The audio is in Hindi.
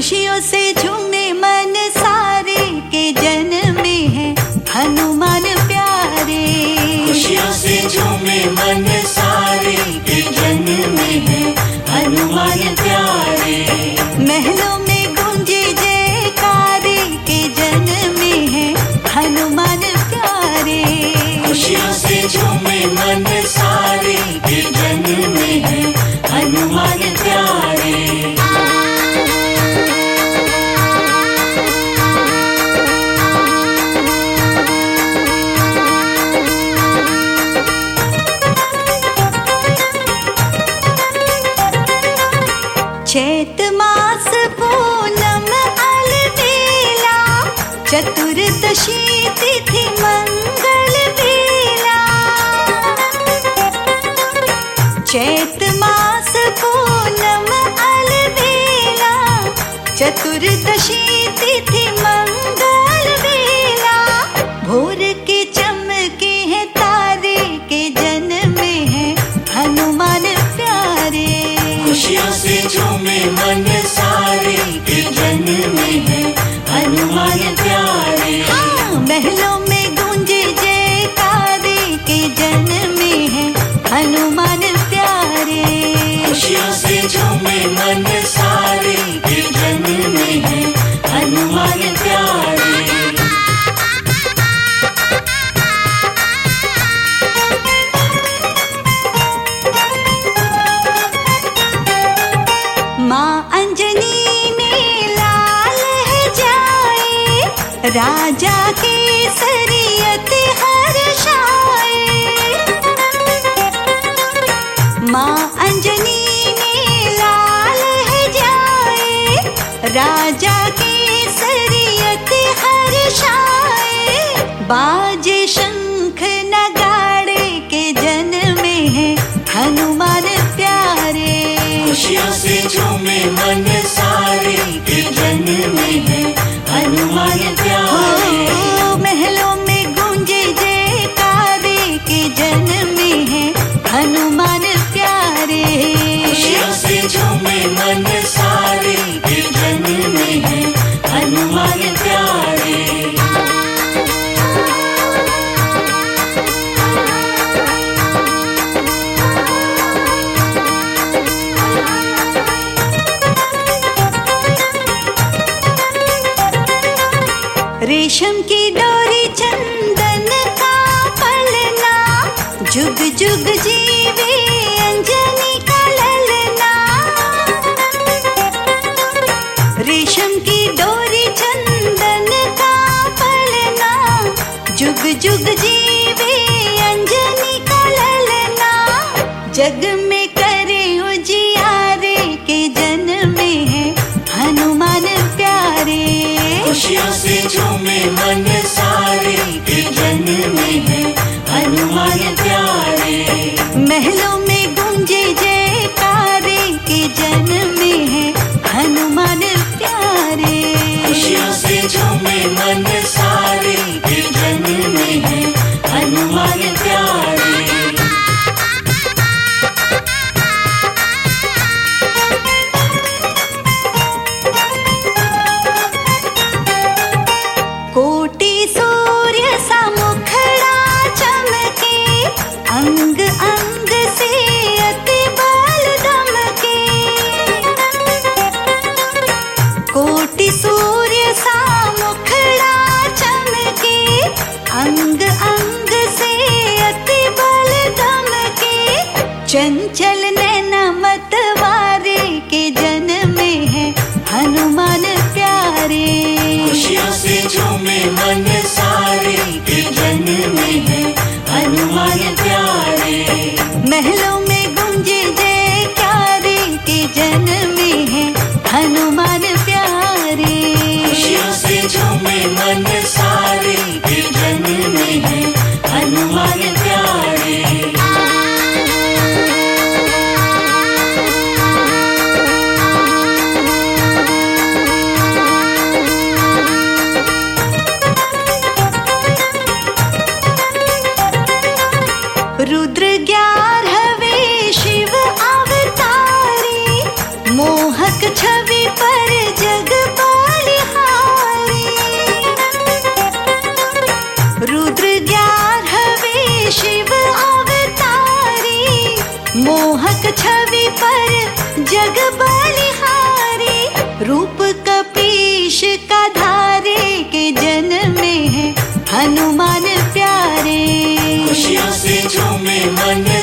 खुशियों से झूमे मन सारे के जन्मे हैं हनुमान प्यारे। खुशियों से झूमे मन सारे के जन्मे हैं हनुमान प्यारे। महलों में गूंजे जयकारे के जन्मे हैं हनुमान प्यारे। खुशियों से झूमे मन सारे के जन्मे हैं हनुमान प्यारे। चैत मास पूनम अलबेला, चतुर्दशी तिथि मंगल बेला। चैत मास पूनम अलबेला, चतुर्दशी तिथि मंगल बेला। भोर के चमके हैं तारे के जन्मे हैं हनुमान प्यारे। खुशियों से झूमे मन सारे के जन्मे हैं हनुमान प्यारे। हाँ, महलों में गूंजे जयकारे के जन्मे हैं हनुमान प्यारे। खुशियों से झूमे मन सारे के जन्मे हैं हनुमान प्यारे। माँ अंजनी ने लाल है जाए, राजा के सरियत हर्षाए। माँ अंजनी ने लाल है जाए, राजा के सरियत हर्षाए। बाजे शंख नगाड़े के जन्मे हैं हनुमान प्यारे। खुशियों से झूमे मन सारे के जन्मे हैं हनुमान प्यारे। महलों में गूंजे जयकारे के जन्मे हैं हनुमान प्यारे। खुशियों से झूमे मन सारे के जन्मे हैं हनुमान प्यारे। रेशम की डोरी चंदन का पलना, जुग जुग जीवे अंजनी का ललना। रेशम की डोरी चंदन का पलना, जुग जुग जीवे अंजनी का ललना। जग में करे उजियारे के जन्मे हैं हनुमान प्यारे। खुशियों से झूमे मन सारे के जन्मे हैं हनुमान प्यारे। महलों में गूंजे जयकारे के जन्मे हैं हनुमान प्यारे। खुशियों से झूमे मन सारे के जन्मे हैं हनुमान प्यारे। कोटि सूर्य सा मुखड़ा चमके, अंग अंग से अति बल दमके। कोटि सूर्य सा मुखड़ा चमके, अंग अंग से अति बल दमके। चंचल नैना मतवारे के जन्मे हैं हनुमान प्यारे। खुशियों से झूमे मन सारे के जन्मे हैं हनुमान प्यारे। महलों में गूंजे जयकारे के जन्मे हैं हनुमान प्यारे। खुशियों से झूमे मन सारे के जन्मे हैं हनुमान प्यारे। रुद्र 11वें शिव अवतारी, मोहक छवि पर जग मोहक छवि पर जग बलिहारी, रूप कपीश का धारे के जन्मे हैं हनुमान प्यारे। खुशियों से झूमे मन